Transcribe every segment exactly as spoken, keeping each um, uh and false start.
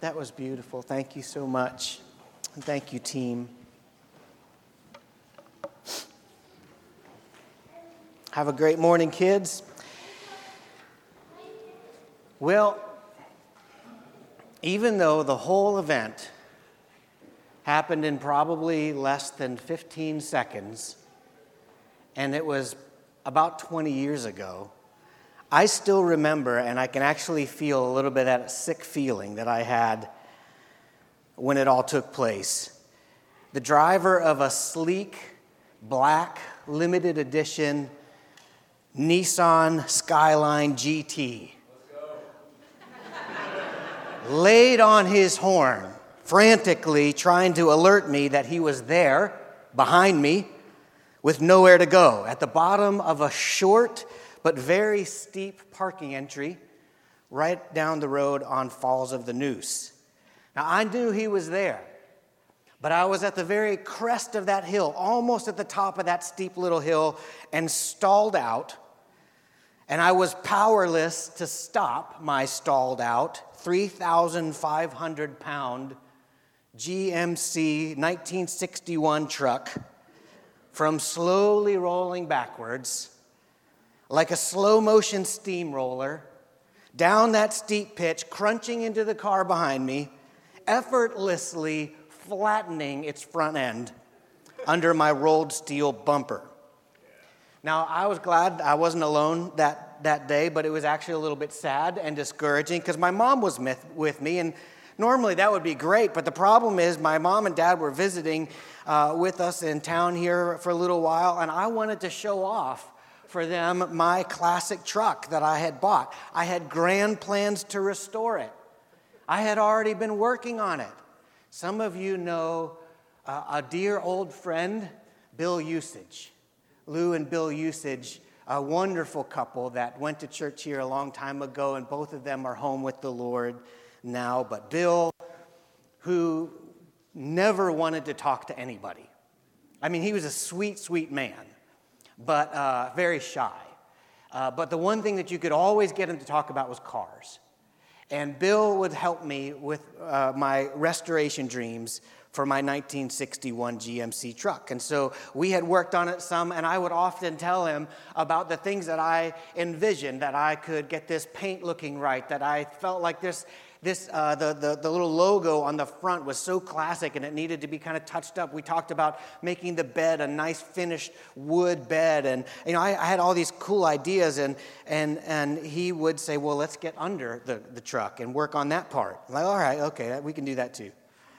That was beautiful. Thank you so much. And thank you, team. Have a great morning, kids. Well, even though the whole event happened in probably less than fifteen seconds, and it was about twenty years ago, I still remember, and I can actually feel a little bit of that sick feeling that I had when it all took place. The driver of a sleek, black, limited edition Nissan Skyline G T laid on his horn, frantically trying to alert me that he was there, behind me, with nowhere to go, at the bottom of a short but very steep parking entry right down the road on Falls of the Neuse. Now, I knew he was there, but I was at the very crest of that hill, almost at the top of that steep little hill, and stalled out, and I was powerless to stop my stalled out three thousand five hundred pound G M C nineteen sixty-one truck from slowly rolling backwards like a slow-motion steamroller down that steep pitch, crunching into the car behind me, effortlessly flattening its front end under my rolled steel bumper. Now, I was glad I wasn't alone that, that day, but it was actually a little bit sad and discouraging because my mom was with me, and normally that would be great, but the problem is my mom and dad were visiting uh, with us in town here for a little while, and I wanted to show off for them my classic truck that I had bought. I had grand plans to restore it. I had already been working on it. Some of you know uh, a dear old friend, Bill Usage. Lou and Bill Usage, a wonderful couple that went to church here a long time ago, and both of them are home with the Lord now. But Bill, who never wanted to talk to anybody. I mean, he was a sweet, sweet man, but uh, very shy. Uh, but the one thing that you could always get him to talk about was cars. And Bill would help me with uh, my restoration dreams for my nineteen sixty-one G M C truck. And so we had worked on it some, and I would often tell him about the things that I envisioned, that I could get this paint looking right, that I felt like this This uh, the, the the little logo on the front was so classic and it needed to be kind of touched up. We talked about making the bed a nice finished wood bed, and you know I, I had all these cool ideas, and and and he would say, well, let's get under the, the truck and work on that part. I'm like, all right, okay, we can do that too.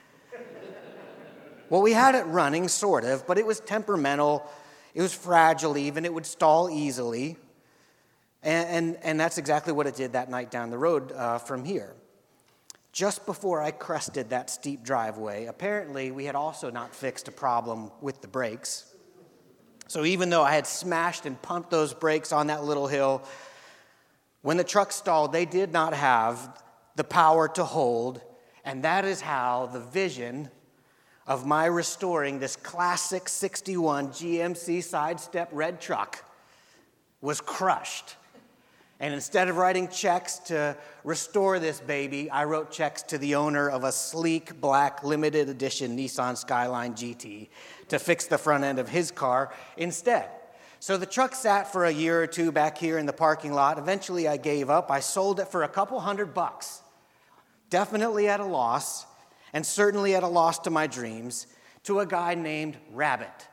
Well, we had it running, sort of, but it was temperamental. It was fragile even. It would stall easily, and and, and that's exactly what it did that night down the road uh, from here. Just before I crested that steep driveway, apparently we had also not fixed a problem with the brakes. So even though I had smashed and pumped those brakes on that little hill, when the truck stalled, they did not have the power to hold, and that is how the vision of my restoring this classic sixty-one G M C sidestep red truck was crushed. And instead of writing checks to restore this baby, I wrote checks to the owner of a sleek, black, limited edition Nissan Skyline G T to fix the front end of his car instead. So the truck sat for a year or two back here in the parking lot. Eventually, I gave up. I sold it for a couple hundred bucks, definitely at a loss, and certainly at a loss to my dreams, to a guy named Rabbit.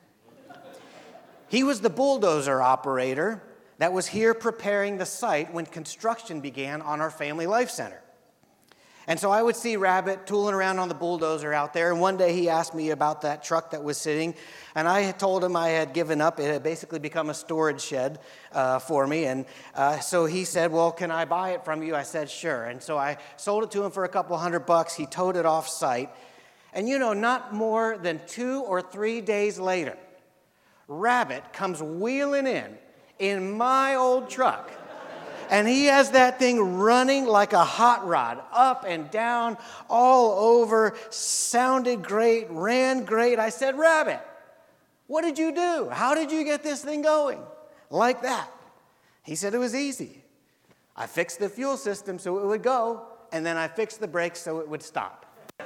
He was the bulldozer operator that was here preparing the site when construction began on our Family Life Center. And so I would see Rabbit tooling around on the bulldozer out there, and one day he asked me about that truck that was sitting, and I had told him I had given up. It had basically become a storage shed uh, for me, and uh, so he said, well, can I buy it from you? I said, sure. And so I sold it to him for a couple hundred bucks. He towed it off site, and you know, not more than two or three days later, Rabbit comes wheeling in in my old truck. And he has that thing running like a hot rod, up and down, all over, sounded great, ran great. I said, Rabbit, what did you do? How did you get this thing going like that? He said it was easy. I fixed the fuel system so it would go, and then I fixed the brakes so it would stop.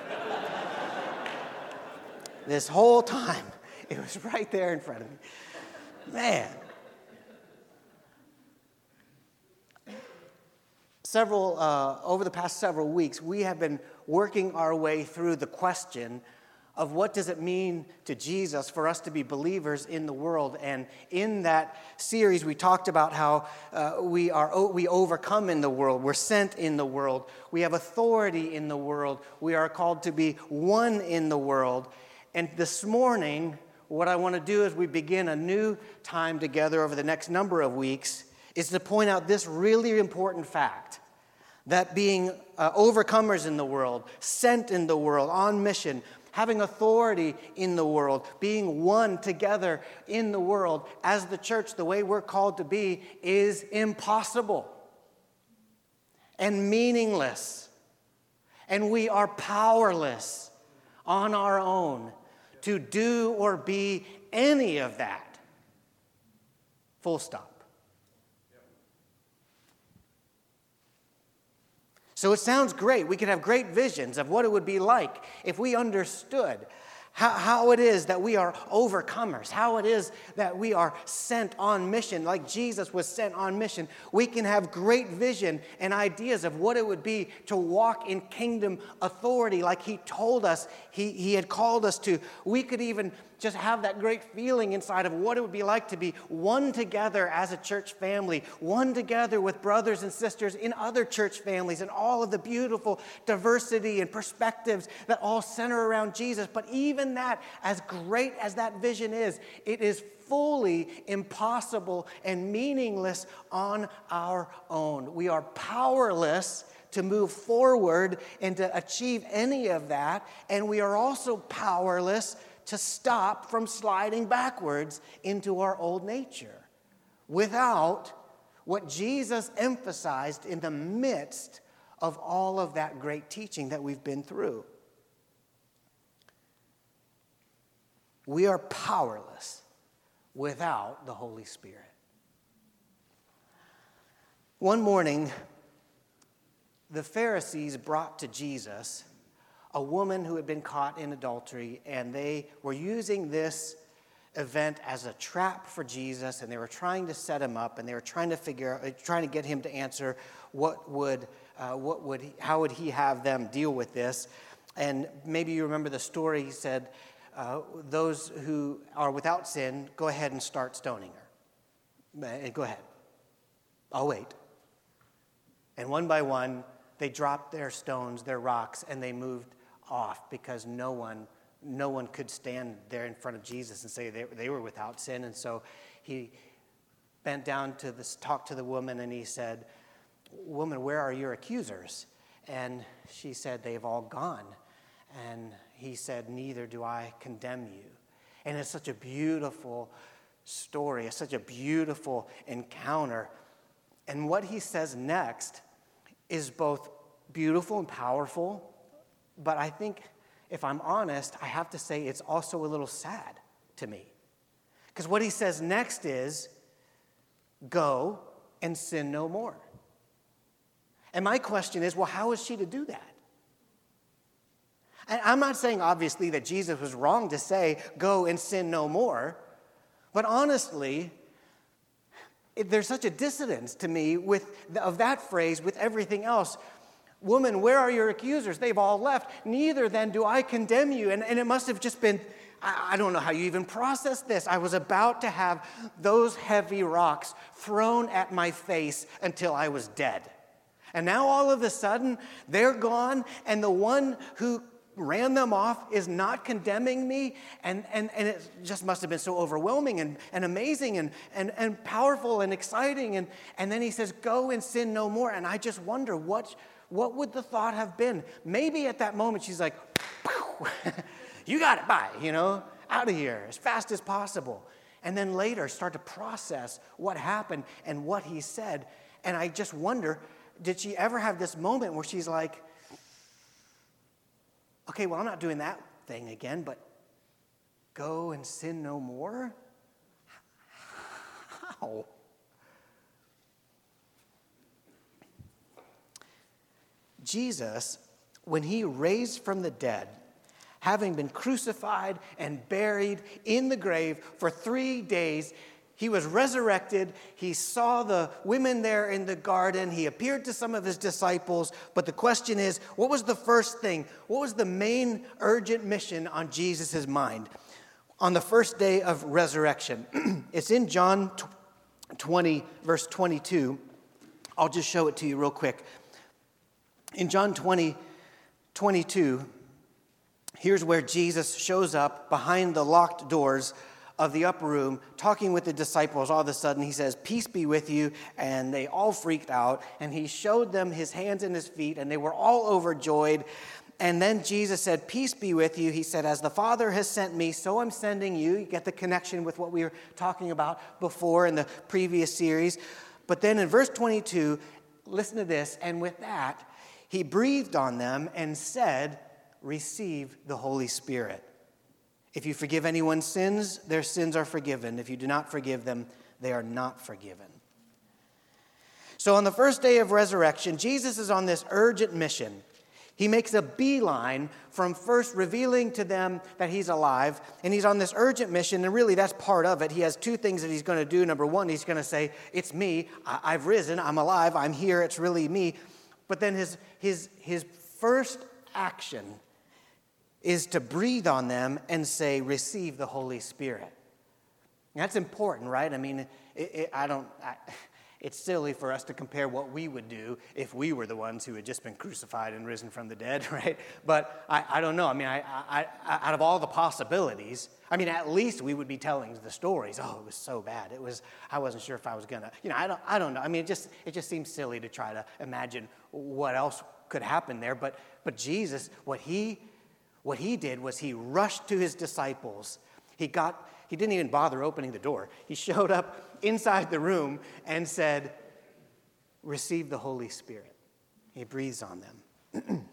This whole time, it was right there in front of me. Man. Several, uh, over the past several weeks, we have been working our way through the question of what does it mean to Jesus for us to be believers in the world. And in that series, we talked about how uh, we are we overcome in the world. We're sent in the world. We have authority in the world. We are called to be one in the world. And this morning, what I want to do as we begin a new time together over the next number of weeks is to point out this really important fact. That being uh, overcomers in the world, sent in the world, on mission, having authority in the world, being one together in the world as the church, the way we're called to be, is impossible and meaningless. And we are powerless on our own to do or be any of that. Full stop. So it sounds great. We could have great visions of what it would be like if we understood how, how it is that we are overcomers, how it is that we are sent on mission, like Jesus was sent on mission. We can have great vision and ideas of what it would be to walk in kingdom authority like he told us he, he had called us to. We could even just have that great feeling inside of what it would be like to be one together as a church family, one together with brothers and sisters in other church families, and all of the beautiful diversity and perspectives that all center around Jesus. But even that, as great as that vision is, it is fully impossible and meaningless on our own. We are powerless to move forward and to achieve any of that, and we are also powerless to stop from sliding backwards into our old nature without what Jesus emphasized in the midst of all of that great teaching that we've been through. We are powerless without the Holy Spirit. One morning, the Pharisees brought to Jesus a woman who had been caught in adultery, and they were using this event as a trap for Jesus, and they were trying to set him up, and they were trying to figure out, trying to get him to answer what would, uh, what would, he, how would he have them deal with this. And maybe you remember the story. He said, uh, "Those who are without sin, go ahead and start stoning her. Go ahead. I'll wait." And one by one, they dropped their stones, their rocks, and they moved off because no one no one could stand there in front of Jesus and say they, they were without sin. And so he bent down to this, talked to the woman, and he said, "Woman, where are your accusers?" And she said, "They've all gone." And he said, "Neither do I condemn you." And it's such a beautiful story. It's such a beautiful encounter. And what he says next is both beautiful and powerful, but I think, if I'm honest, I have to say it's also a little sad to me. Because what he says next is, "Go and sin no more." And my question is, well, how is she to do that? And I'm not saying, obviously, that Jesus was wrong to say, "Go and sin no more." But honestly, it, there's such a dissonance to me with of that phrase with everything else. "Woman, where are your accusers? They've all left. Neither then do I condemn you." And, and it must have just been, I, I don't know how you even process this. I was about to have those heavy rocks thrown at my face until I was dead. And now all of a sudden, they're gone, and the one who ran them off is not condemning me. And, and, and it just must have been so overwhelming and, and amazing and, and, and powerful and exciting. And, and then he says, "Go and sin no more." And I just wonder, what, what would the thought have been? Maybe at that moment she's like, "You got it, bye, you know, out of here as fast as possible." And then later start to process what happened and what he said. And I just wonder, did she ever have this moment where she's like, "Okay, well, I'm not doing that thing again, but go and sin no more"? How? Jesus, when he raised from the dead, having been crucified and buried in the grave for three days, he was resurrected. He saw the women there in the garden. He appeared to some of his disciples. But the question is, what was the first thing? What was the main urgent mission on Jesus' mind on the first day of resurrection? It's in John twenty, verse twenty-two. I'll just show it to you real quick. In John twenty, twenty-two, here's where Jesus shows up behind the locked doors of the upper room, talking with the disciples. All of a sudden, he says, "Peace be with you," and they all freaked out, and he showed them his hands and his feet, and they were all overjoyed. And then Jesus said, "Peace be with you." He said, "As the Father has sent me, so I'm sending you." You get the connection with what we were talking about before in the previous series. But then in verse twenty-two, listen to this, "And with that, he breathed on them and said, 'Receive the Holy Spirit. If you forgive anyone's sins, their sins are forgiven. If you do not forgive them, they are not forgiven.'" So on the first day of resurrection, Jesus is on this urgent mission. He makes a beeline from first revealing to them that he's alive, and he's on this urgent mission, and really that's part of it. He has two things that he's going to do. Number one, he's going to say, "It's me. I- I've risen. I'm alive. I'm here. It's really me." But then his, his, his first action is to breathe on them and say, "Receive the Holy Spirit." And that's important, right? I mean, it, it, I don't. I, it's silly for us to compare what we would do if we were the ones who had just been crucified and risen from the dead, right? But I, I don't know. I mean, I, I, I, out of all the possibilities, I mean, at least we would be telling the stories. Oh, it was so bad. It was. I wasn't sure if I was gonna. You know, I don't. I don't know. I mean, it just it just seems silly to try to imagine what else could happen there. But but Jesus, what he What he did was he rushed to his disciples. He got, he didn't even bother opening the door. He showed up inside the room and said, "Receive the Holy Spirit." He breathes on them.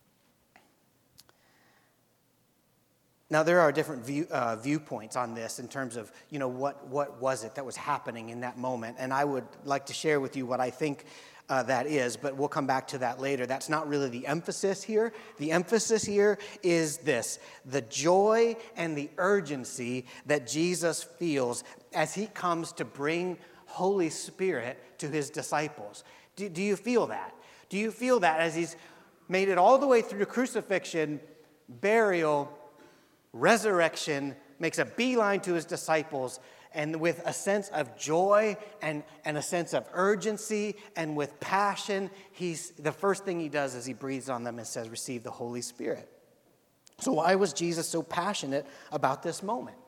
Now, there are different view, uh, viewpoints on this in terms of, you know, what, what was it that was happening in that moment. And I would like to share with you what I think Uh, that is, but we'll come back to that later. That's not really the emphasis here. The emphasis here is this: the joy and the urgency that Jesus feels as he comes to bring Holy Spirit to his disciples. Do, do you feel that? Do you feel that as he's made it all the way through crucifixion, burial, resurrection, makes a beeline to his disciples, and with a sense of joy and, and a sense of urgency and with passion, he's the first thing he does is he breathes on them and says, "Receive the Holy Spirit." So why was Jesus so passionate about this moment?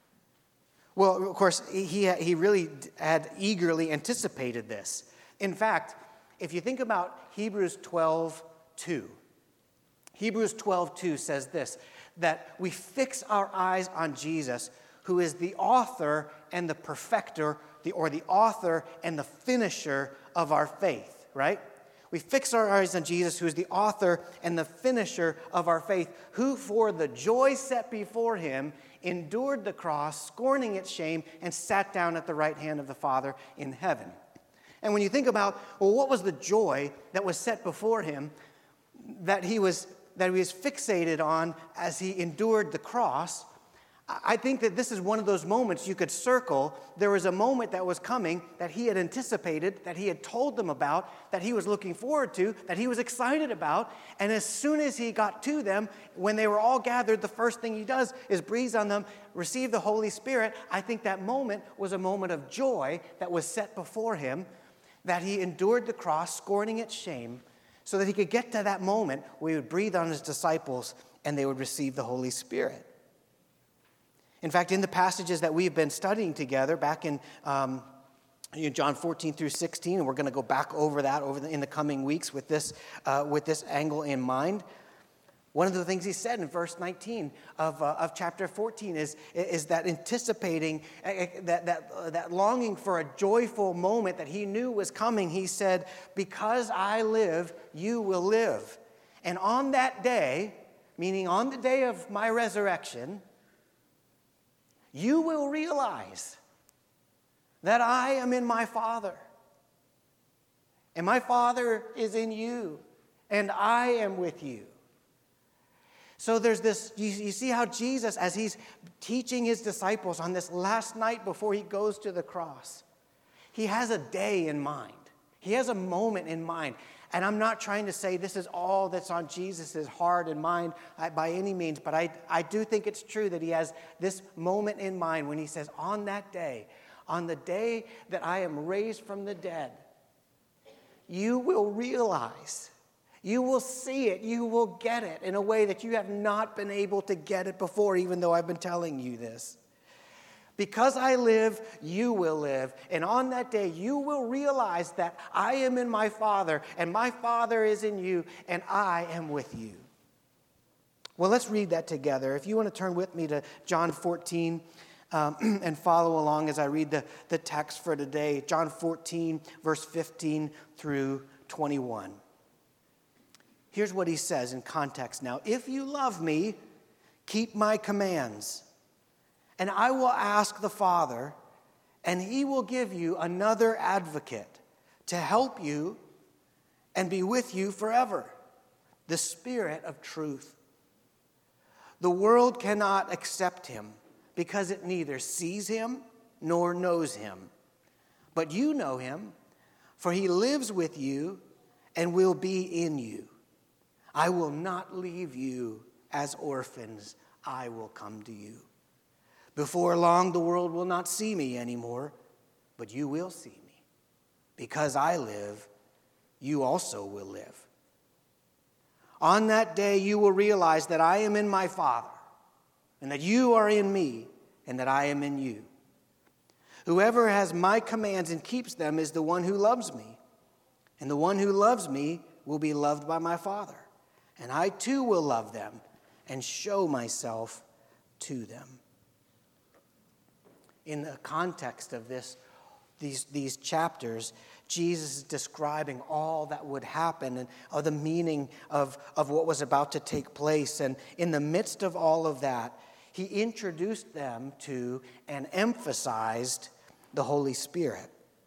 Well, of course, he, he really had eagerly anticipated this. In fact, if you think about Hebrews twelve two, Hebrews twelve two says this, that we fix our eyes on Jesus, who is the author and the perfecter, the, or the author and the finisher of our faith, right? We fix our eyes on Jesus, who is the author and the finisher of our faith, who for the joy set before him endured the cross, scorning its shame, and sat down at the right hand of the Father in heaven. And when you think about, well, what was the joy that was set before him that he was that he was fixated on as he endured the cross? I think that this is one of those moments you could circle. There was a moment that was coming that he had anticipated, that he had told them about, that he was looking forward to, that he was excited about. And as soon as he got to them, when they were all gathered, the first thing he does is breathes on them, "Receive the Holy Spirit." I think that moment was a moment of joy that was set before him, that he endured the cross, scorning its shame, so that he could get to that moment where he would breathe on his disciples and they would receive the Holy Spirit. In fact, in the passages that we've been studying together back in um, you know, John fourteen through sixteen, and we're going to go back over that over the, in the coming weeks with this, uh, with this angle in mind. One of the things he said in verse nineteen of, uh, of chapter fourteen is, is that anticipating, uh, that, that, uh, that longing for a joyful moment that he knew was coming. He said, "Because I live, you will live. And on that day," meaning on the day of my resurrection, "you will realize that I am in my Father, and my Father is in you, and I am with you. So there's this, you, you see how Jesus, as he's teaching his disciples on this last night before he goes to the cross, he has a day in mind. He has a moment in mind. And I'm not trying to say this is all that's on Jesus' heart and mind by any means, but I, I do think it's true that he has this moment in mind when he says, on that day, on the day that I am raised from the dead, you will realize, you will see it, you will get it in a way that you have not been able to get it before, even though I've been telling you this. Because I live, you will live. And on that day, you will realize that I am in my Father, and my Father is in you, and I am with you. Well, let's read that together. If you want to turn with me to John fourteen um, and follow along as I read the, the text for today. John fourteen, verse fifteen through twenty-one. Here's what he says in context now. If you love me, keep my commands. And I will ask the Father, and he will give you another advocate to help you and be with you forever, the Spirit of truth. The world cannot accept him because it neither sees him nor knows him. But you know him, for he lives with you and will be in you. I will not leave you as orphans. I will come to you. Before long, the world will not see me anymore, but you will see me. Because I live, you also will live. On that day, you will realize that I am in my Father, and that you are in me, and that I am in you. Whoever has my commands and keeps them is the one who loves me. And the one who loves me will be loved by my Father. And I too will love them and show myself to them. In the context of this, these, these chapters, Jesus is describing all that would happen and of the meaning of, of what was about to take place. And in the midst of all of that, he introduced them to and emphasized the Holy Spirit.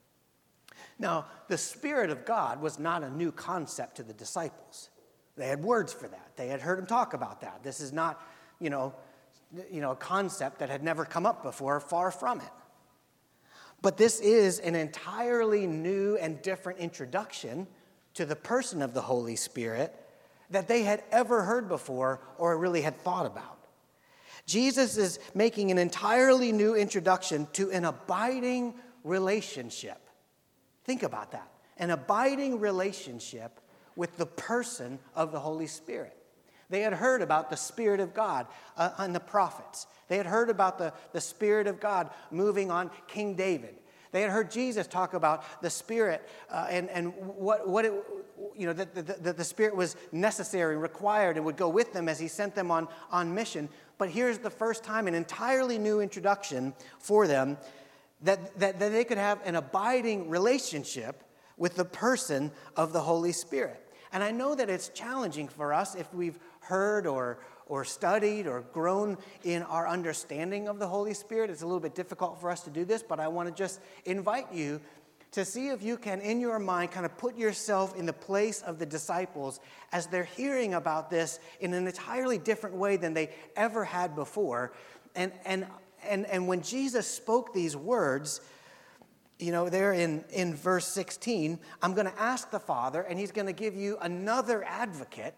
Now, the Spirit of God was not a new concept to the disciples. They had words for that. They had heard him talk about that. This is not, you know, you know, a concept that had never come up before, far from it. But this is an entirely new and different introduction to the person of the Holy Spirit that they had ever heard before or really had thought about. Jesus is making an entirely new introduction to an abiding relationship. Think about that. An abiding relationship with the person of the Holy Spirit. They had heard about the Spirit of God uh, on the prophets. They had heard about the, the Spirit of God moving on King David. They had heard Jesus talk about the Spirit uh, and, and what, what it, you know, that the, the, the Spirit was necessary and required and would go with them as he sent them on, on mission. But here's the first time, an entirely new introduction for them that, that, that they could have an abiding relationship with the person of the Holy Spirit. And I know that it's challenging for us if we've heard or, or studied or grown in our understanding of the Holy Spirit. It's a little bit difficult for us to do this, but I want to just invite you to see if you can, in your mind, kind of put yourself in the place of the disciples as they're hearing about this in an entirely different way than they ever had before. And, and, and, and when Jesus spoke these words, you know, there in, in verse sixteen, I'm going to ask the Father, and he's going to give you another advocate.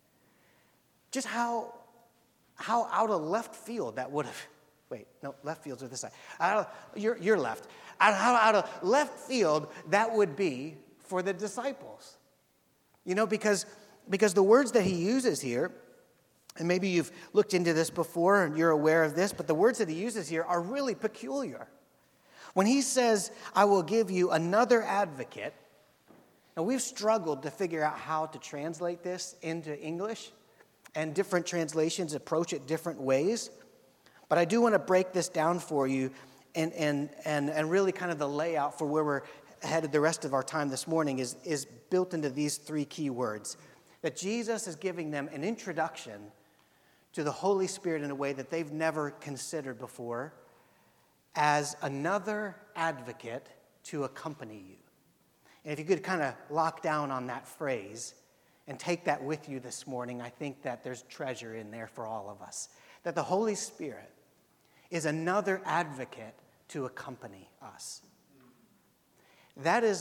Just how, how out of left field that would have, wait, no, left field's on this side. Out of, you're, you're left. How out of left field that would be for the disciples. You know, because, because the words that he uses here, and maybe you've looked into this before and you're aware of this, but the words that he uses here are really peculiar. When he says, I will give you another advocate, now we've struggled to figure out how to translate this into English, and different translations approach it different ways. But I do want to break this down for you and, and, and, and really kind of the layout for where we're headed the rest of our time this morning is, is built into these three key words. That Jesus is giving them an introduction to the Holy Spirit in a way that they've never considered before, as another advocate to accompany you. And if you could kind of lock down on that phrase and take that with you this morning, I think that there's treasure in there for all of us. That the Holy Spirit is another advocate to accompany us. That is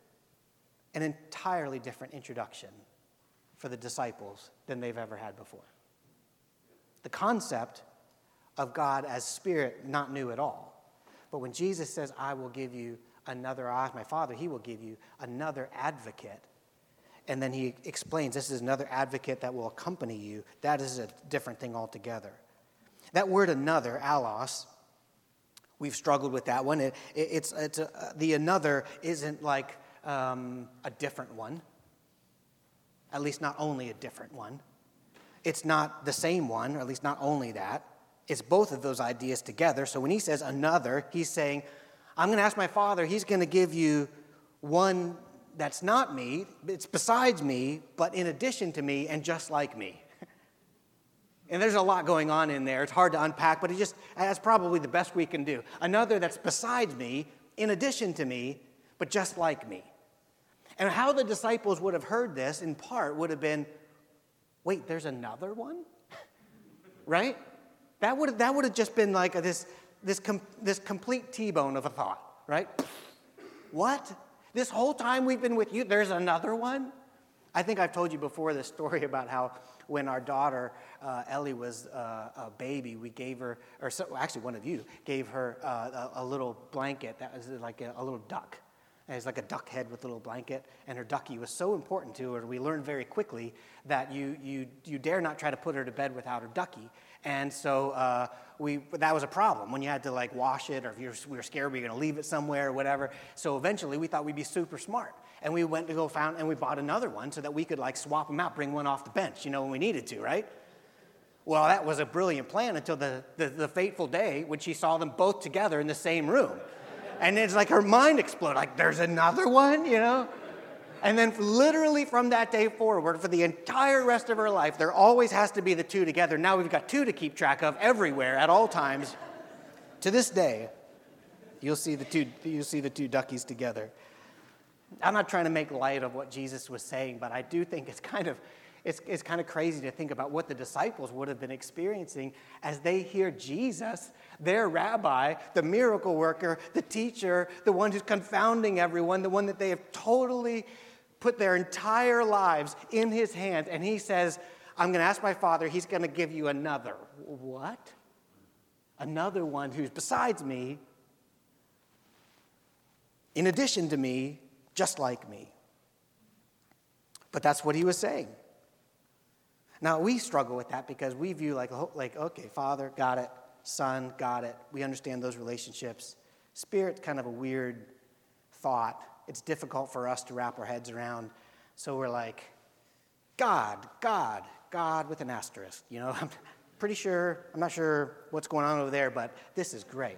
an entirely different introduction for the disciples than they've ever had before. The concept of God as Spirit, not new at all. But when Jesus says, I will give you another, I, my Father, he will give you another advocate. And then he explains, this is another advocate that will accompany you. That is a different thing altogether. That word another, allos, we've struggled with that one. It, it, it's it's a, the another isn't like um, a different one. At least not only a different one. It's not the same one, or at least not only that. It's both of those ideas together. So when he says another, he's saying, I'm going to ask my Father, he's going to give you one that's not me, it's besides me, but in addition to me and just like me. And there's a lot going on in there. It's hard to unpack, but it just that's probably the best we can do. Another that's besides me, in addition to me, but just like me. And how the disciples would have heard this, in part, would have been, wait, there's another one? Right? That would have, that would have just been like a, this, this, com, this complete T-bone of a thought, right? What? This whole time we've been with you, there's another one? I think I've told you before this story about how when our daughter, uh, Ellie, was uh, a baby, we gave her, or so, actually one of you, gave her uh, a, a little blanket that was like a, a little duck. And it's like a duck head with a little blanket, and her ducky was so important to her, we learned very quickly that you you you dare not try to put her to bed without her ducky. And so uh, we that was a problem when you had to like wash it, or if you were, we were scared we were going to leave it somewhere or whatever. So eventually we thought we'd be super smart, and we went to go found and we bought another one so that we could like swap them out, bring one off the bench, you know, when we needed to, right? Well, that was a brilliant plan until the the, the fateful day when she saw them both together in the same room. And it's like her mind exploded, like, there's another one, you know? And then literally from that day forward, for the entire rest of her life, there always has to be the two together. Now we've got two to keep track of everywhere at all times. To this day, you'll see the two, you'll see the two duckies together. I'm not trying to make light of what Jesus was saying, but I do think it's kind of It's, it's kind of crazy to think about what the disciples would have been experiencing as they hear Jesus, their rabbi, the miracle worker, the teacher, the one who's confounding everyone, the one that they have totally put their entire lives in his hands. And he says, I'm going to ask my Father, he's going to give you another. What? Another one who's besides me, in addition to me, just like me. But that's what he was saying. Now, we struggle with that because we view like, like, okay, Father, got it. Son, got it. We understand those relationships. Spirit's kind of a weird thought. It's difficult for us to wrap our heads around. So we're like, God, God, God with an asterisk. You know, I'm pretty sure, I'm not sure what's going on over there, but this is great.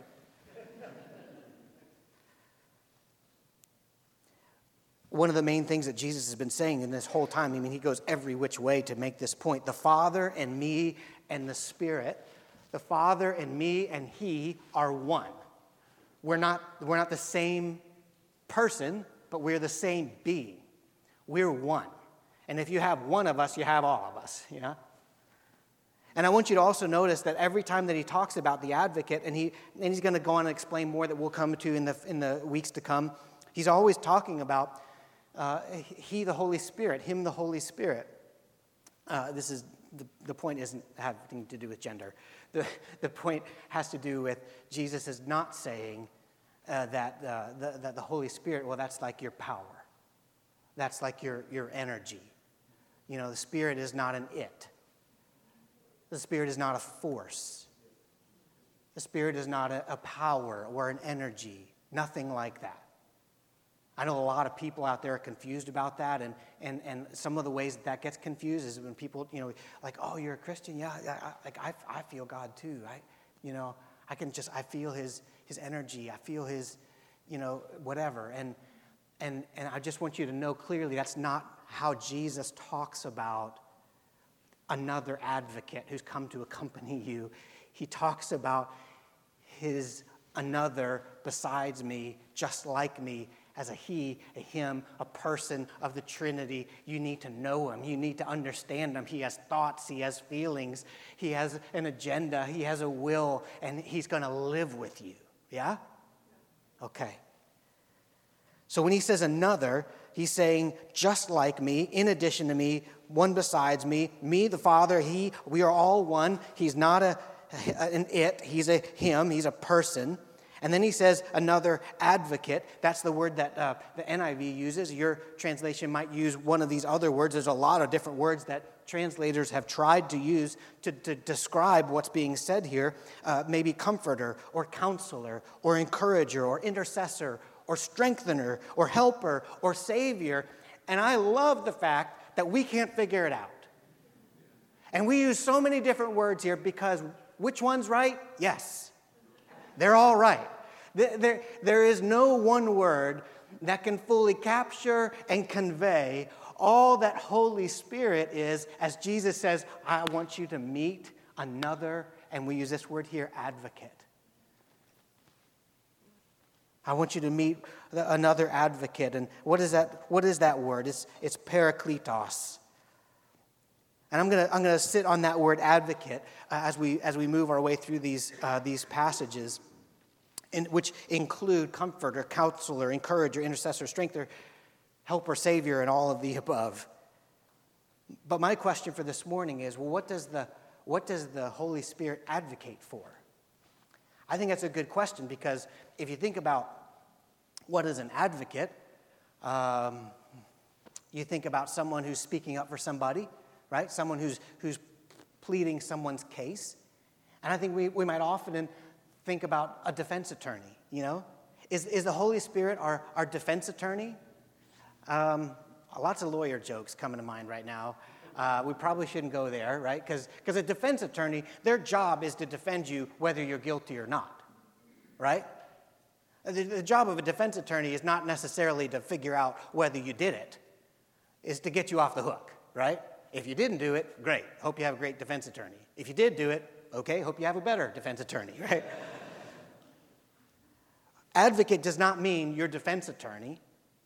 One of the main things that Jesus has been saying in this whole time, I mean, he goes every which way to make this point. The Father and me and the Spirit, the Father and me and he are one. We're not, we're not the same person, but we're the same being. We're one. And if you have one of us, you have all of us, you know? And I want you to also notice that every time that he talks about the advocate, and he and he's going to go on and explain more that we'll come to in the in the weeks to come, he's always talking about Uh, he, the Holy Spirit, him, the Holy Spirit. Uh, this is the, the point isn't having to do with gender. The, the point has to do with Jesus is not saying uh, that, uh, the, that the Holy Spirit, well, that's like your power. That's like your, your energy. You know, the Spirit is not an it. The Spirit is not a force. The Spirit is not a, a power or an energy. Nothing like that. I know a lot of people out there are confused about that, and, and, and some of the ways that, that gets confused is when people, you know, like, oh, you're a Christian? Yeah, yeah I, like I, I feel God too. I, you know, I can just, I feel his his energy. I feel his, you know, whatever. And, and, and I just want you to know clearly that's not how Jesus talks about another advocate who's come to accompany you. He talks about his another besides me, just like me, as a he, a him, a person of the Trinity. You need to know him. You need to understand him. He has thoughts. He has feelings. He has an agenda. He has a will, and he's going to live with you. Yeah? Okay. So when he says another, he's saying just like me, in addition to me, one besides me, me, the Father, he, we are all one. He's not a, an it. He's a him. He's a person. And then he says another advocate. That's the word that uh, the N I V uses. Your translation might use one of these other words. There's a lot of different words that translators have tried to use to, to describe what's being said here. Uh, maybe comforter or counselor or encourager or intercessor or strengthener or helper or savior. And I love the fact that we can't figure it out. And we use so many different words here because which one's right? Yes. They're all right. There, there is no one word that can fully capture and convey all that Holy Spirit is, as Jesus says, I want you to meet another, and we use this word here, advocate. I want you to meet another advocate. And what is that, what is that word? It's, it's parakletos. And I'm going to I'm going to sit on that word advocate uh, as we as we move our way through these uh, these passages, in, which include comforter, counselor, encourager, intercessor, strengthener, helper, savior, and all of the above. But my question for this morning is, well, what does the what does the Holy Spirit advocate for? I think that's a good question, because if you think about what is an advocate, um, you think about someone who's speaking up for somebody. Right? Someone who's who's pleading someone's case. And I think we, we might often think about a defense attorney, you know? Is, is the Holy Spirit our, our defense attorney? Um, lots of lawyer jokes coming to mind right now. Uh, we probably shouldn't go there, right? Because because a defense attorney, their job is to defend you whether you're guilty or not, right? The, the job of a defense attorney is not necessarily to figure out whether you did it. It's to get you off the hook, right? If you didn't do it, great. Hope you have a great defense attorney. If you did do it, okay, hope you have a better defense attorney, right? Advocate does not mean your defense attorney.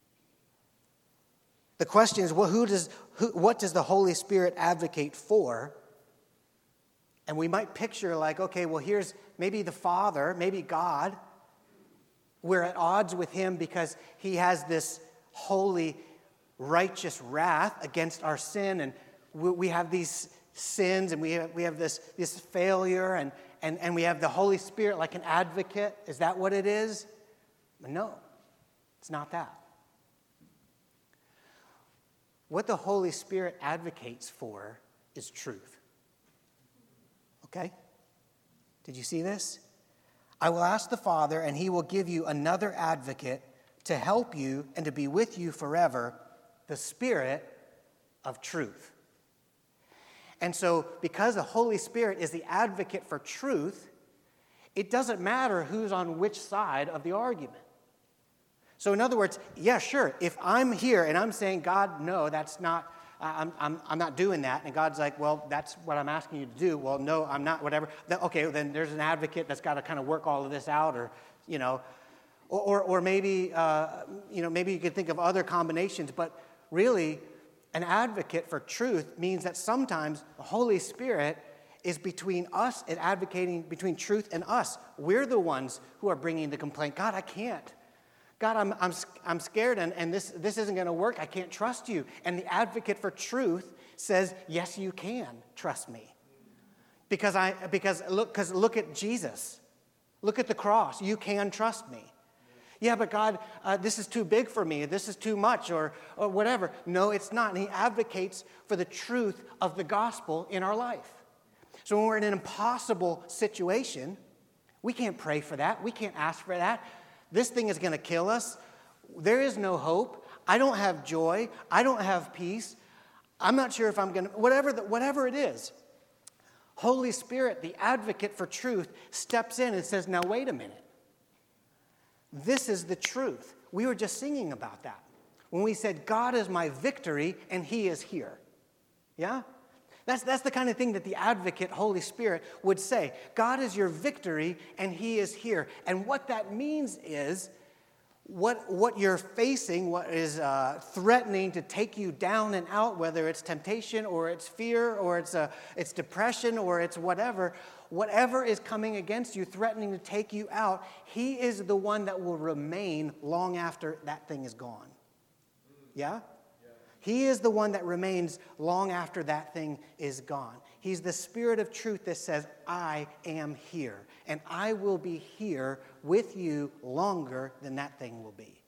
The question is, well, who does, who, what does the Holy Spirit advocate for? And we might picture like, okay, well, here's maybe the Father, maybe God. We're at odds with him because he has this holy, righteous wrath against our sin, and we have these sins, and we have, we have this, this failure, and, and, and we have the Holy Spirit like an advocate. Is that what it is? No, it's not that. What the Holy Spirit advocates for is truth. Okay? Did you see this? I will ask the Father, and he will give you another advocate to help you and to be with you forever, the Spirit of truth. And so, because the Holy Spirit is the advocate for truth, it doesn't matter who's on which side of the argument. So in other words, yeah, sure, if I'm here and I'm saying, God, no, that's not, I'm, I'm, I'm not doing that, and God's like, well, that's what I'm asking you to do. Well, no, I'm not, whatever. Then, okay, then there's an advocate that's got to kind of work all of this out, or, you know, or, or, or maybe, uh, you know, maybe you could think of other combinations, but really, an advocate for truth means that sometimes the Holy Spirit is between us and advocating between truth and us. We're the ones who are bringing the complaint. God, I can't. God, I'm I'm I'm scared, and, and this, this isn't going to work. I can't trust you. And the advocate for truth says, yes, you can trust me. Because I because look because look at Jesus. Look at the cross. You can trust me. Yeah, but God, uh, this is too big for me. This is too much, or, or whatever. No, it's not. And he advocates for the truth of the gospel in our life. So when we're in an impossible situation, we can't pray for that. We can't ask for that. This thing is going to kill us. There is no hope. I don't have joy. I don't have peace. I'm not sure if I'm going to, whatever, the, whatever it is. Holy Spirit, the advocate for truth, steps in and says, now wait a minute. This is the truth. We were just singing about that when we said, God is my victory and he is here. Yeah? That's, that's the kind of thing that the advocate, Holy Spirit, would say. God is your victory and he is here. And what that means is what, what you're facing, what is uh, threatening to take you down and out, whether it's temptation or it's fear or it's, uh, it's depression or it's whatever, whatever is coming against you, threatening to take you out, he is the one that will remain long after that thing is gone. Yeah? He is the one that remains long after that thing is gone. He's the Spirit of truth that says, I am here, and I will be here with you longer than that thing will be.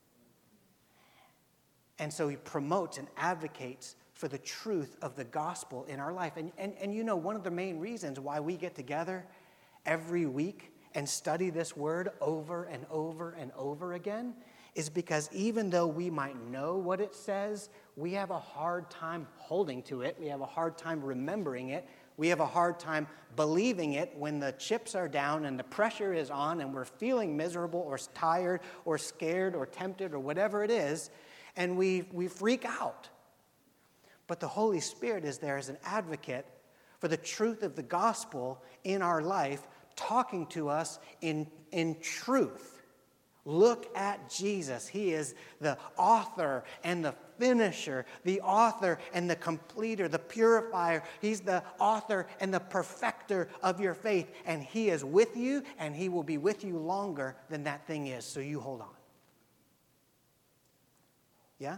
And so he promotes and advocates for the truth of the gospel in our life. And, and, and you know, one of the main reasons why we get together every week and study this word over and over and over again is because even though we might know what it says, we have a hard time holding to it. We have a hard time remembering it. We have a hard time believing it when the chips are down and the pressure is on and we're feeling miserable or tired or scared or tempted or whatever it is, and we, we freak out. But the Holy Spirit is there as an advocate for the truth of the gospel in our life, talking to us in, in truth. Look at Jesus. He is the author and the finisher, the author and the completer, the purifier. He's the author and the perfecter of your faith. And he is with you, and he will be with you longer than that thing is. So you hold on. Yeah?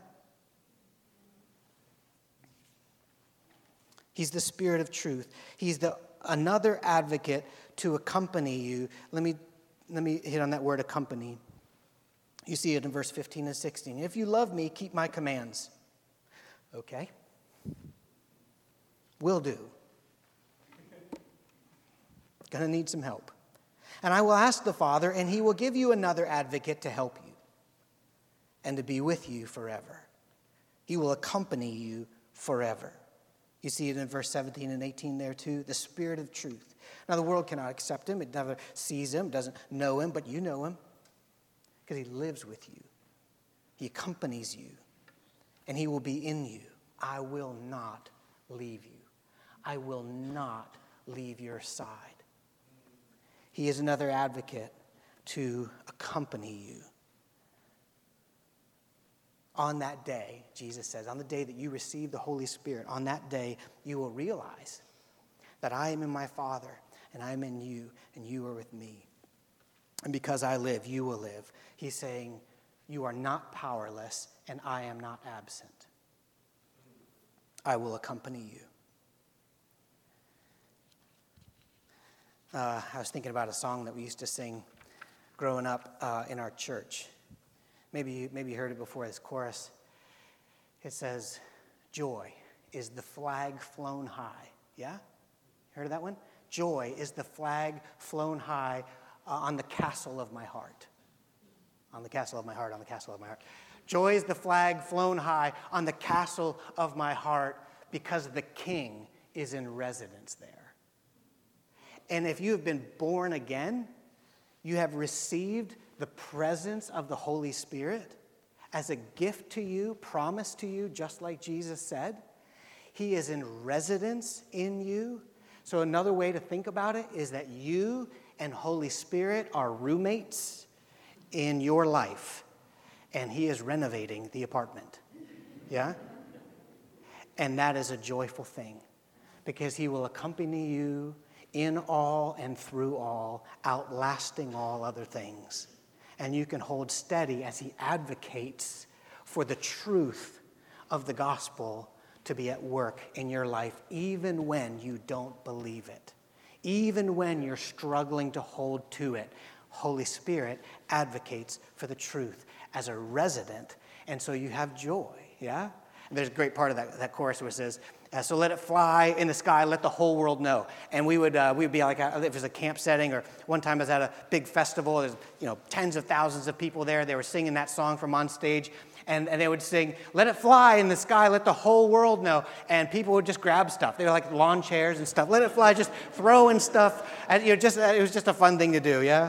He's the Spirit of truth. He's the another advocate to accompany you. Let me, let me hit on that word accompany. You see it in verse fifteen and sixteen. If you love me, keep my commands. Okay. Will do. Gonna need some help. And I will ask the Father, and he will give you another advocate to help you and to be with you forever. He will accompany you forever. You see it in verse seventeen and eighteen there too. The Spirit of truth. Now the world cannot accept him. It never sees him, doesn't know him, but you know him. Because he lives with you. He accompanies you. And he will be in you. I will not leave you. I will not leave your side. He is another advocate to accompany you. On that day, Jesus says, on the day that you receive the Holy Spirit, on that day you will realize that I am in my Father, and I am in you, and you are with me. And because I live, you will live. He's saying, you are not powerless, and I am not absent. I will accompany you. Uh, I was thinking about a song that we used to sing growing up uh, in our church. Maybe you, maybe you heard it before, this chorus. It says, joy is the flag flown high. Yeah? Heard of that one? Joy is the flag flown high uh, on the castle of my heart. On the castle of my heart, on the castle of my heart. Joy is the flag flown high on the castle of my heart because the King is in residence there. And if you have been born again, you have received the presence of the Holy Spirit as a gift to you, promised to you, just like Jesus said. He is in residence in you. So another way to think about it is that you and Holy Spirit are roommates in your life, and he is renovating the apartment. Yeah? And that is a joyful thing, because he will accompany you in all and through all, outlasting all other things. And you can hold steady as he advocates for the truth of the gospel to be at work in your life, even when you don't believe it, even when you're struggling to hold to it. Holy Spirit advocates for the truth as a resident, and so you have joy, yeah? And there's a great part of that, that chorus where it says, uh, so let it fly in the sky, let the whole world know. And we would uh, we would be like, uh, if it was a camp setting, or one time I was at a big festival, there's you know tens of thousands of people there, they were singing that song from on stage, and, and they would sing, let it fly in the sky, let the whole world know. And people would just grab stuff. They were like lawn chairs and stuff, let it fly, just throwing stuff. And, you know, just, it was just a fun thing to do, yeah?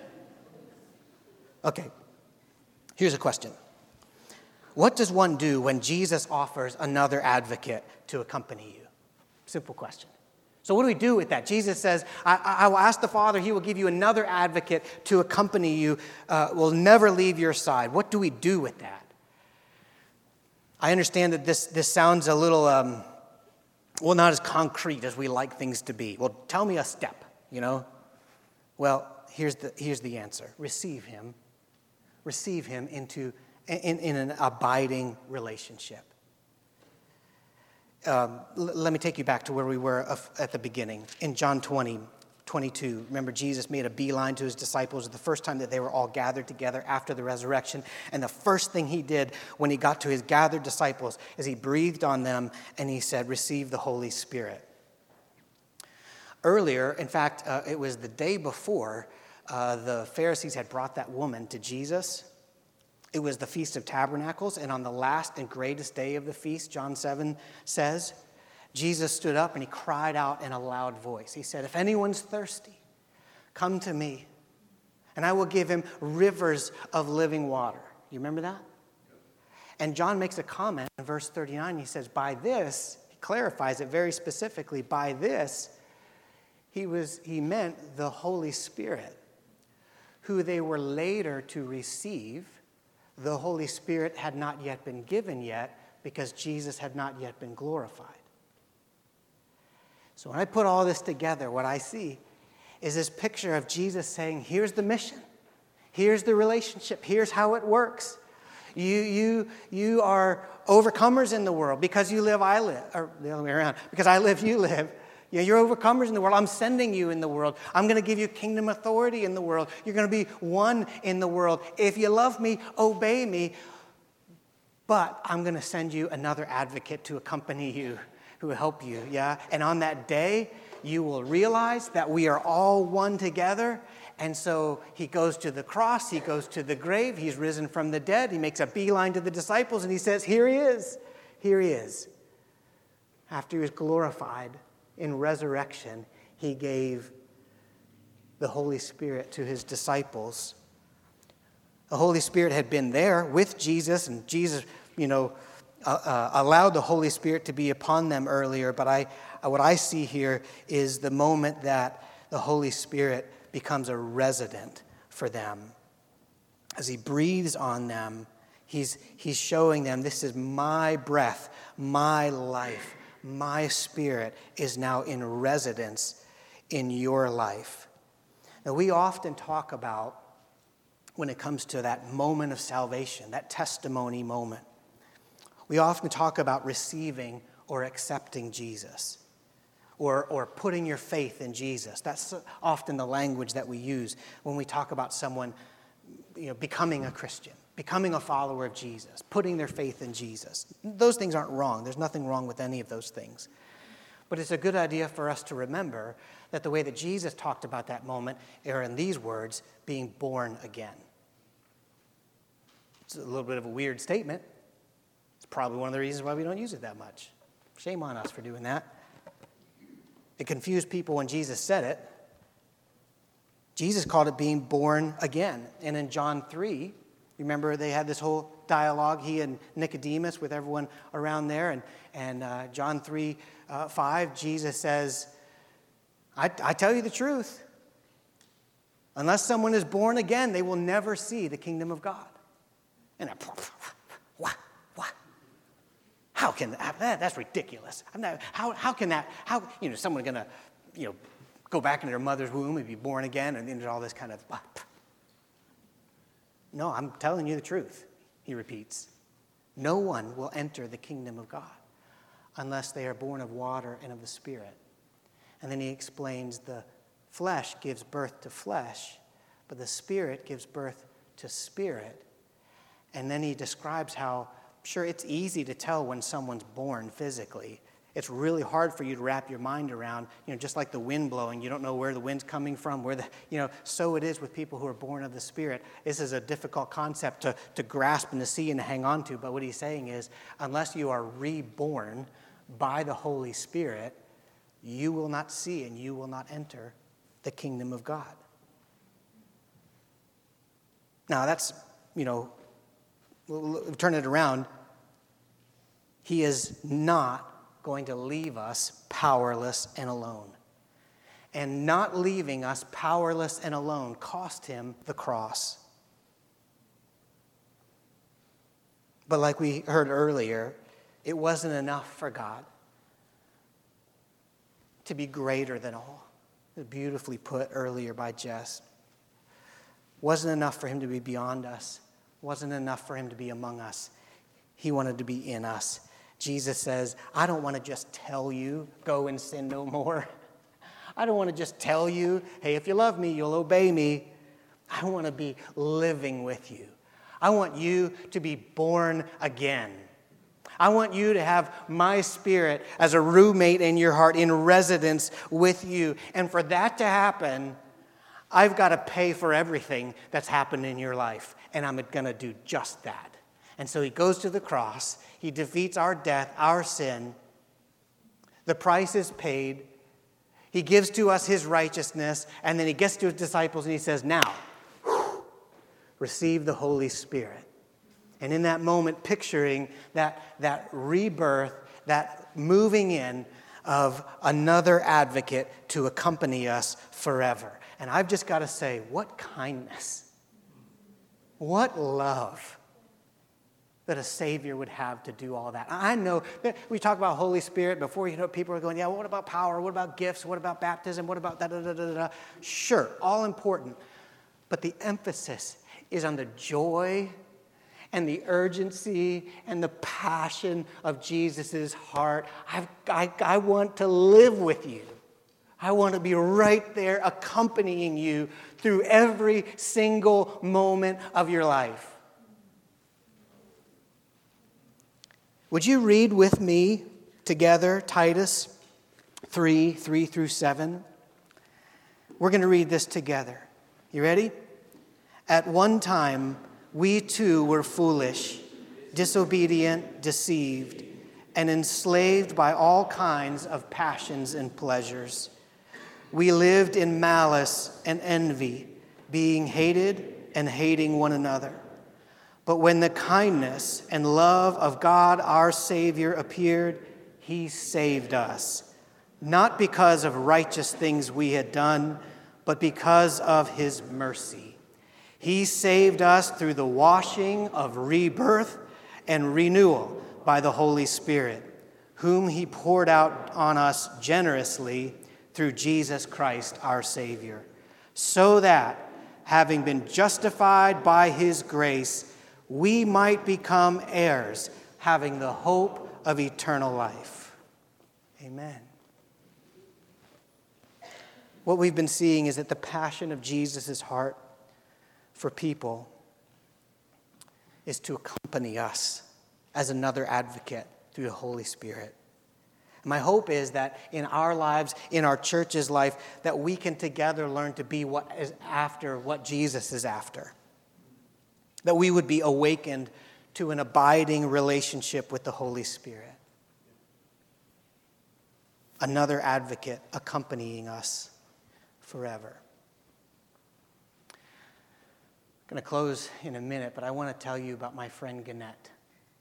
Okay, here's a question. What does one do when Jesus offers another advocate to accompany you? Simple question. So what do we do with that? Jesus says, I, I will ask the Father, he will give you another advocate to accompany you, uh, will never leave your side. What do we do with that? I understand that this, this sounds a little, um, well, not as concrete as we like things to be. Well, tell me a step, you know? Well, here's the, here's the answer. Receive him. Receive him into in, in an abiding relationship. Um, l- let me take you back to where we were at the beginning. In John twenty, twenty-two, remember Jesus made a beeline to his disciples the first time that they were all gathered together after the resurrection. And the first thing he did when he got to his gathered disciples is he breathed on them and he said, receive the Holy Spirit. Earlier, in fact, uh, it was the day before uh, the Pharisees had brought that woman to Jesus. It was the Feast of Tabernacles, and on the last and greatest day of the feast, John seven says, Jesus stood up and he cried out in a loud voice. He said, if anyone's thirsty, come to me, and I will give him rivers of living water. You remember that? And John makes a comment in verse thirty-nine. He says, by this, he clarifies it very specifically, by this, he was he meant the Holy Spirit, who they were later to receive. The Holy Spirit had not yet been given yet because Jesus had not yet been glorified. So when I put all this together, what I see is this picture of Jesus saying, here's the mission. Here's the relationship. Here's how it works. You, you, you are overcomers in the world. Because you live, I live. Or the other way around. Because I live, you live. You know, you're overcomers in the world. I'm sending you in the world. I'm going to give you kingdom authority in the world. You're going to be one in the world. If you love me, obey me. But I'm going to send you another advocate to accompany you, who will help you, yeah? And on that day, you will realize that we are all one together. And so he goes to the cross. He goes to the grave. He's risen from the dead. He makes a beeline to the disciples, and he says, here he is. Here he is. After he was glorified in resurrection, he gave the Holy Spirit to his disciples. The Holy Spirit had been there with Jesus, and Jesus, you know, uh, uh, allowed the Holy Spirit to be upon them earlier. But I, uh, what I see here is the moment that the Holy Spirit becomes a resident for them. As he breathes on them, he's, he's showing them, this is my breath, my life. My Spirit is now in residence in your life. Now, we often talk about, when it comes to that moment of salvation, that testimony moment, we often talk about receiving or accepting Jesus, or, or putting your faith in Jesus. That's often the language that we use when we talk about someone, you know, becoming a Christian, becoming a follower of Jesus, putting their faith in Jesus. Those things aren't wrong. There's nothing wrong with any of those things. But it's a good idea for us to remember that the way that Jesus talked about that moment are in these words, being born again. It's a little bit of a weird statement. It's probably one of the reasons why we don't use it that much. Shame on us for doing that. It confused people when Jesus said it. Jesus called it being born again. And in John three, remember they had this whole dialogue, he and Nicodemus with everyone around there. And, and uh, John three, uh, five, Jesus says, I, I tell you the truth. Unless someone is born again, they will never see the kingdom of God. And I, what? What? How can that? That's ridiculous. I'm not, how, how can that? How, you know, someone going to, you know, go back into their mother's womb and be born again and into all this kind of. No, I'm telling you the truth, he repeats. No one will enter the kingdom of God unless they are born of water and of the Spirit. And then he explains the flesh gives birth to flesh, but the Spirit gives birth to spirit. And then he describes how, sure, it's easy to tell when someone's born physically. It's really hard for you to wrap your mind around, you know, just like the wind blowing. You don't know where the wind's coming from, where the, you know, so it is with people who are born of the Spirit. This is a difficult concept to, to grasp and to see and to hang on to. But what he's saying is, unless you are reborn by the Holy Spirit, you will not see and you will not enter the kingdom of God. Now that's, you know, we'll turn it around. He is not going to leave us powerless and alone. And not leaving us powerless and alone cost him the cross. But like we heard earlier, it wasn't enough for God to be greater than all. Beautifully put earlier by Jess. Wasn't enough for him to be beyond us. Wasn't enough for him to be among us. He wanted to be in us. Jesus says, I don't want to just tell you, go and sin no more. I don't want to just tell you, hey, if you love me, you'll obey me. I want to be living with you. I want you to be born again. I want you to have my Spirit as a roommate in your heart, in residence with you. And for that to happen, I've got to pay for everything that's happened in your life. And I'm going to do just that. And so he goes to the cross. He defeats our death, our sin. The price is paid. He gives to us his righteousness. And then he gets to his disciples and he says, now, whew, receive the Holy Spirit. And in that moment, picturing that, that rebirth, that moving in of another advocate to accompany us forever. And I've just got to say, what kindness, what love that a Savior would have to do all that. I know that we talk about Holy Spirit before, you know, people are going, yeah, well, what about power? What about gifts? What about baptism? What about da da da da da? Sure, all important. But the emphasis is on the joy and the urgency and the passion of Jesus' heart. I've, I, I want to live with you. I want to be right there accompanying you through every single moment of your life. Would you read with me together Titus three, three through seven? We're going to read this together. You ready? At one time, we too were foolish, disobedient, deceived, and enslaved by all kinds of passions and pleasures. We lived in malice and envy, being hated and hating one another. But when the kindness and love of God our Savior appeared, he saved us, not because of righteous things we had done, but because of his mercy. He saved us through the washing of rebirth and renewal by the Holy Spirit, whom he poured out on us generously through Jesus Christ our Savior, so that, having been justified by his grace, we might become heirs, having the hope of eternal life. Amen. What we've been seeing is that the passion of Jesus' heart for people is to accompany us as another advocate through the Holy Spirit. My hope is that in our lives, in our church's life, that we can together learn to be what is after what Jesus is after. That we would be awakened to an abiding relationship with the Holy Spirit. Another advocate accompanying us forever. I'm going to close in a minute, but I want to tell you about my friend Gannett.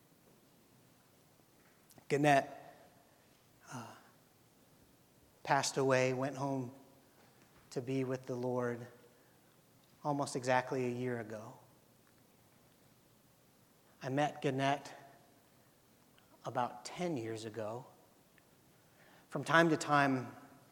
Gannett uh, passed away, went home to be with the Lord almost exactly a year ago. I met Gannett about ten years ago. From time to time,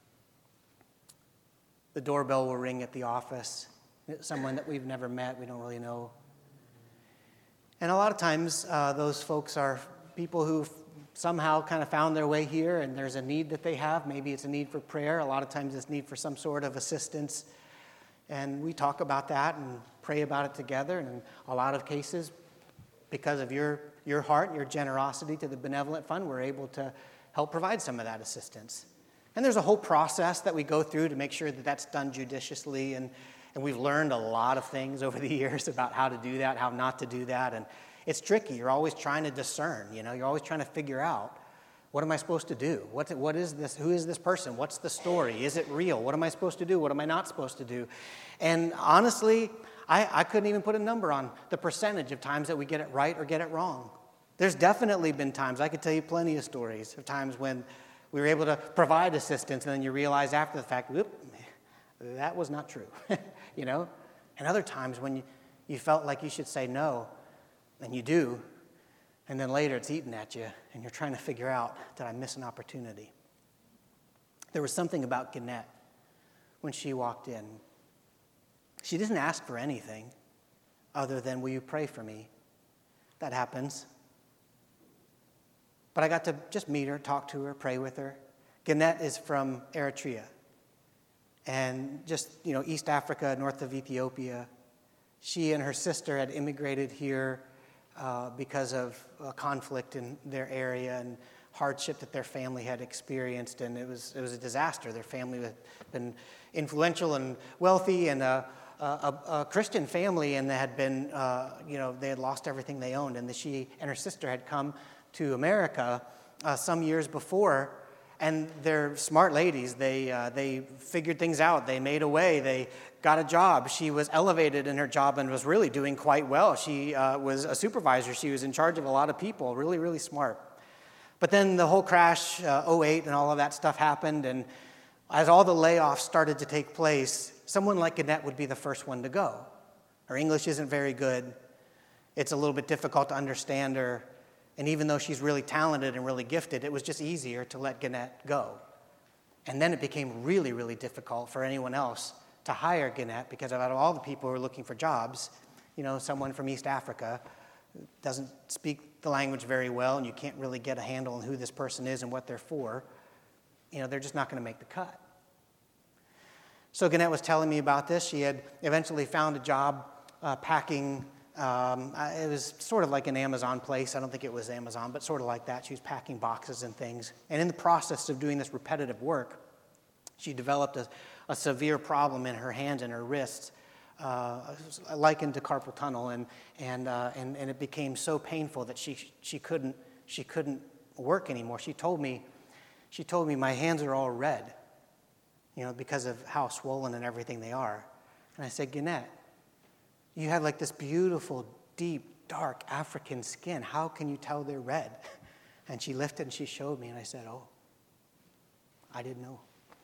the doorbell will ring at the office. Someone that we've never met, we don't really know. And a lot of times, uh, those folks are people who've somehow kind of found their way here, and there's a need that they have. Maybe it's a need for prayer. A lot of times it's need for some sort of assistance. And we talk about that and pray about it together. And in a lot of cases, because of your, your heart, your generosity to the Benevolent Fund, we're able to help provide some of that assistance. And there's a whole process that we go through to make sure that that's done judiciously. And, and we've learned a lot of things over the years about how to do that, how not to do that. And it's tricky. You're always trying to discern. You know, you're always trying to figure out, what am I supposed to do? What, what is this? Who is this person? What's the story? Is it real? What am I supposed to do? What am I not supposed to do? And honestly, I, I couldn't even put a number on the percentage of times that we get it right or get it wrong. There's definitely been times, I could tell you plenty of stories of times when we were able to provide assistance and then you realize after the fact, whoop, that was not true, you know? And other times when you, you felt like you should say no, and you do, and then later it's eaten at you, and you're trying to figure out, did I miss an opportunity? There was something about Gannett when she walked in. She didn't ask for anything other than, will you pray for me? That happens. But I got to just meet her, talk to her, pray with her. Gannett is from Eritrea. And just, you know, East Africa, north of Ethiopia. She and her sister had immigrated here uh, because of a conflict in their area and hardship that their family had experienced, and it was it was a disaster. Their family had been influential and wealthy and a, a, a Christian family, and they had been, uh, you know, they had lost everything they owned. And the, she and her sister had come to America uh, some years before. And they're smart ladies. They uh, they figured things out. They made a way. They got a job. She was elevated in her job and was really doing quite well. She uh, was a supervisor. She was in charge of a lot of people. Really, really smart. But then the whole crash, uh, oh eight, and all of that stuff happened. And as all the layoffs started to take place, someone like Gannett would be the first one to go. Her English isn't very good. It's a little bit difficult to understand her. And even though she's really talented and really gifted, it was just easier to let Gannett go. And then it became really, really difficult for anyone else to hire Gannett because out of all the people who were looking for jobs, you know, someone from East Africa doesn't speak the language very well, and you can't really get a handle on who this person is and what they're for, you know, they're just not going to make the cut. So Gannett was telling me about this. She had eventually found a job uh, packing. Um, it was sort of like an Amazon place. I don't think it was Amazon, but sort of like that. She was packing boxes and things. And in the process of doing this repetitive work, she developed a, a severe problem in her hands and her wrists, uh, likened to carpal tunnel, and and, uh, and and it became so painful that she she couldn't she couldn't work anymore. She told me, she told me my hands are all red, you know, because of how swollen and everything they are. And I said, Gannett, you have like this beautiful, deep, dark African skin. How can you tell they're red? And she lifted and she showed me, and I said, oh, I didn't know.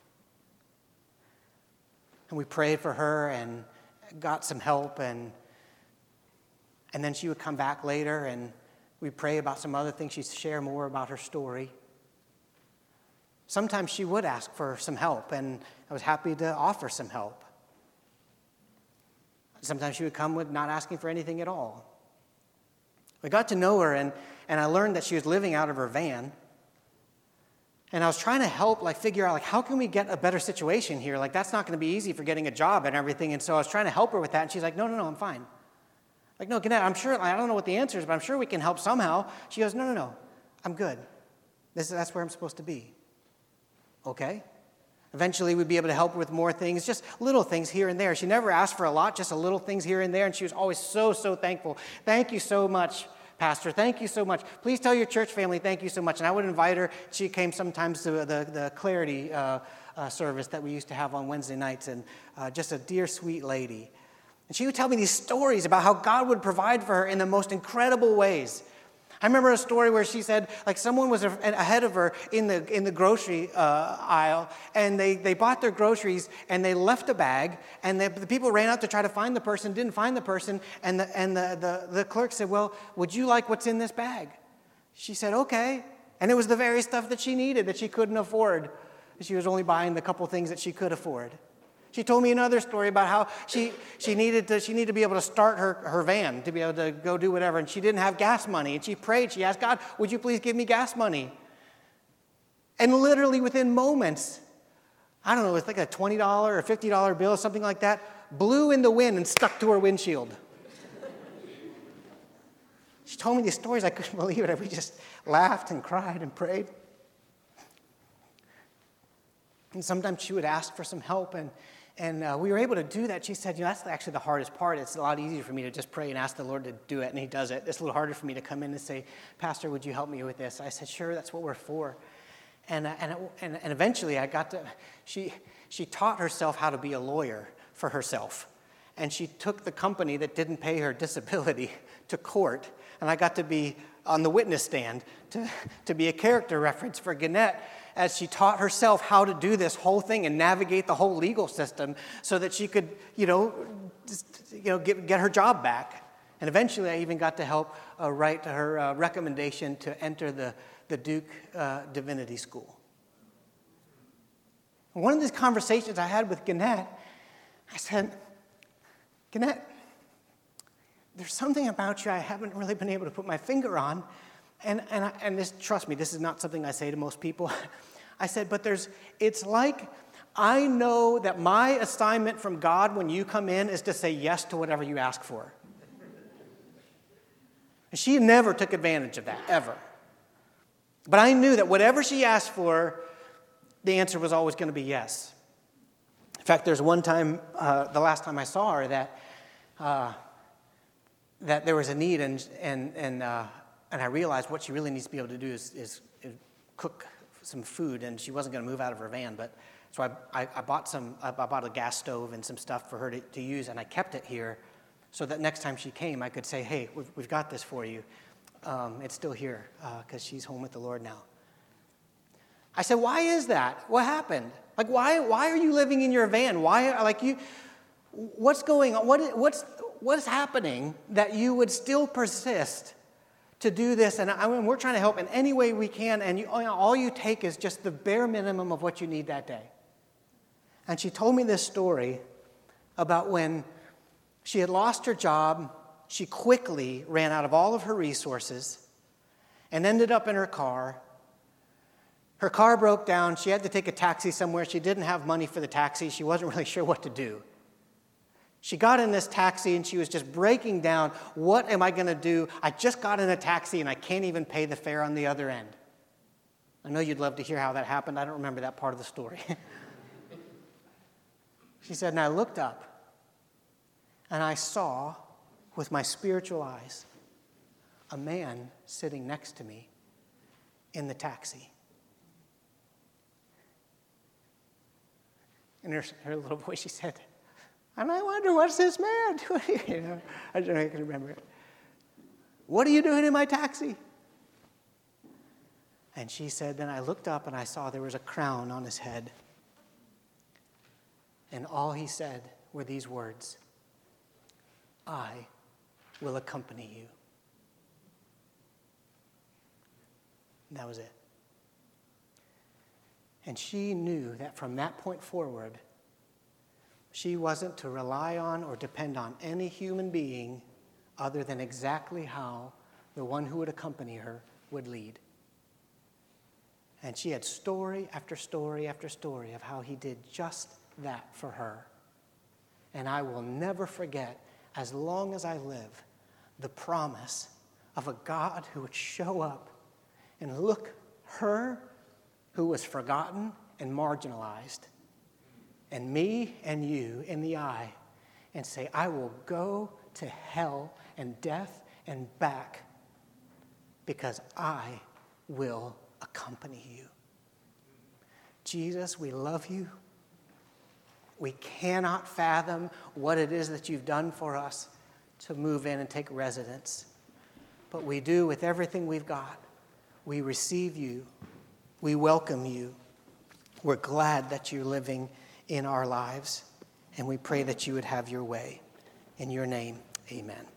And we prayed for her and got some help, and and then she would come back later, and we'd pray about some other things. She'd share more about her story. Sometimes she would ask for some help, and I was happy to offer some help. Sometimes she would come with not asking for anything at all. I got to know her, and, and I learned that she was living out of her van. And I was trying to help, like, figure out, like, how can we get a better situation here? Like, that's not going to be easy for getting a job and everything. And so I was trying to help her with that, and she's like, no, no, no, I'm fine. Like, no, Gannett, I'm sure, I don't know what the answer is, but I'm sure we can help somehow. She goes, no, no, no, I'm good. This, that's where I'm supposed to be. Okay. Eventually, we'd be able to help her with more things, just little things here and there. She never asked for a lot, just a little things here and there, and she was always so, so thankful. Thank you so much, Pastor. Thank you so much. Please tell your church family thank you so much. And I would invite her. She came sometimes to the, the Clarity uh, uh, service that we used to have on Wednesday nights, and uh, just a dear, sweet lady. And she would tell me these stories about how God would provide for her in the most incredible ways. I remember a story where she said, like, someone was ahead of her in the in the grocery uh, aisle, and they, they bought their groceries, and they left a bag, and the, the people ran out to try to find the person, didn't find the person, and the and the, the, the clerk said, well, would you like what's in this bag? She said, okay. And it was the very stuff that she needed, that she couldn't afford. She was only buying the couple things that she could afford. She told me another story about how she she needed to she needed to be able to start her, her van, to be able to go do whatever, and she didn't have gas money. And she prayed, she asked God, would you please give me gas money? And literally within moments, I don't know, it's like a twenty dollars or fifty dollars bill, something like that, blew in the wind and stuck to her windshield. She told me these stories, I couldn't believe it. We just laughed and cried and prayed. And sometimes she would ask for some help, and And uh, we were able to do that. She said, you know, that's actually the hardest part. It's a lot easier for me to just pray and ask the Lord to do it, and he does it. It's a little harder for me to come in and say, Pastor, would you help me with this? I said, sure, that's what we're for. And uh, and, and and eventually I got to, she she taught herself how to be a lawyer for herself. And she took the company that didn't pay her disability to court, and I got to be on the witness stand to, to be a character reference for Gannett as she taught herself how to do this whole thing and navigate the whole legal system so that she could, you know, just, you know, get, get her job back. And eventually I even got to help uh, write her uh, recommendation to enter the, the Duke uh, Divinity School. And one of these conversations I had with Gannett, I said, Gannett, there's something about you I haven't really been able to put my finger on. And and I, and this, trust me, this is not something I say to most people. I said, but there's, it's like I know that my assignment from God when you come in is to say yes to whatever you ask for. And she never took advantage of that, ever. But I knew that whatever she asked for, the answer was always going to be yes. In fact, there's one time, uh, the last time I saw her, that uh, that there was a need, and and and uh, and I realized what she really needs to be able to do is, is, is cook some food, and she wasn't going to move out of her van. But so I, I, I bought some, I bought a gas stove and some stuff for her to, to use, and I kept it here, so that next time she came, I could say, "Hey, we've, we've got this for you. Um, it's still here because uh, she's home with the Lord now." I said, "Why is that? What happened? Like, why? Why are you living in your van? Why? Like, you? What's going on? What? What's what's happening that you would still persist to do this?" And I mean, we're trying to help in any way we can, and you, all you take is just the bare minimum of what you need that day. And she told me this story about when she had lost her job. She quickly ran out of all of her resources and ended up in her car. Her car broke down. She had to take a taxi somewhere. She didn't have money for the taxi. She wasn't really sure what to do. She got in this taxi and she was just breaking down. What am I going to do? I just got in a taxi and I can't even pay the fare on the other end. I know you'd love to hear how that happened. I don't remember that part of the story. She said, and I looked up and I saw with my spiritual eyes a man sitting next to me in the taxi. In her, her little voice, she said, and I wonder, what's this man doing? You know, I don't know if I can remember it. What are you doing in my taxi? And she said, then I looked up and I saw there was a crown on his head. And all he said were these words, I will accompany you. And that was it. And she knew that from that point forward, she wasn't to rely on or depend on any human being other than exactly how the one who would accompany her would lead. And she had story after story after story of how he did just that for her. And I will never forget, as long as I live, the promise of a God who would show up and look her, who was forgotten and marginalized, and me and you in the eye and say, I will go to hell and death and back because I will accompany you. Jesus, we love you. We cannot fathom what it is that you've done for us to move in and take residence. But we do with everything we've got. We receive you. We welcome you. We're glad that you're living in our lives. And we pray that you would have your way. In your name, amen.